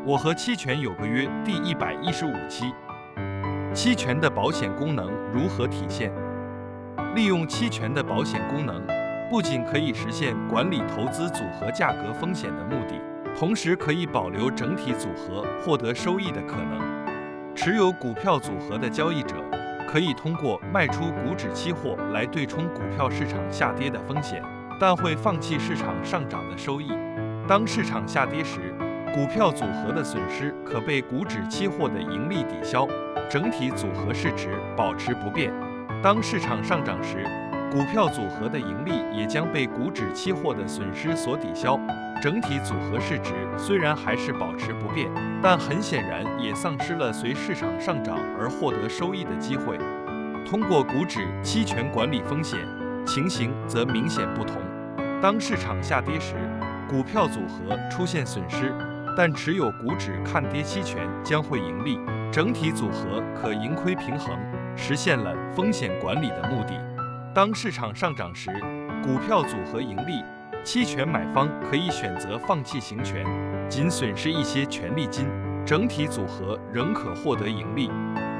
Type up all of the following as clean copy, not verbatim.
我和期权有个约第115期。期权的保险功能如何体现？利用期权的保险功能，不仅可以实现管理投资组合价格风险的目的，同时可以保留整体组合获得收益的可能。持有股票组合的交易者可以通过卖出股指期货来对冲股票市场下跌的风险，但会放弃市场上涨的收益。当市场下跌时，股票组合的损失可被股指期货的盈利抵消，整体组合市值保持不变。当市场上涨时，股票组合的盈利也将被股指期货的损失所抵消，整体组合市值虽然还是保持不变，但很显然也丧失了随市场上涨而获得收益的机会。通过股指期权管理风险，情形则明显不同。当市场下跌时，股票组合出现损失，但持有股指看跌期权将会盈利，整体组合可盈亏平衡，实现了风险管理的目的。当市场上涨时，股票组合盈利，期权买方可以选择放弃行权，仅损失一些权利金，整体组合仍可获得盈利。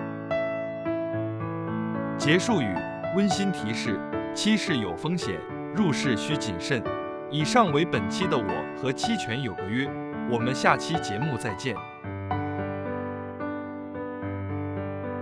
结束语：温馨提示，期市有风险，入市需谨慎。以上为本期的我和期权有个约，我们下期节目再见。